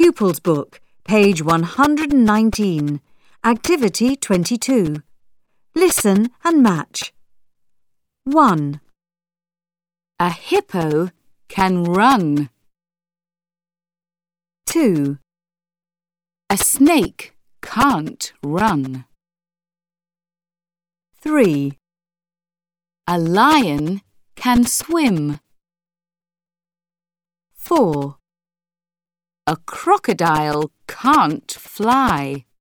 Pupils Book, page 119, Activity 22. Listen and match. 1. A hippo can run. 2. A snake can't run. 3. A lion can swim. 4. A crocodile can't fly.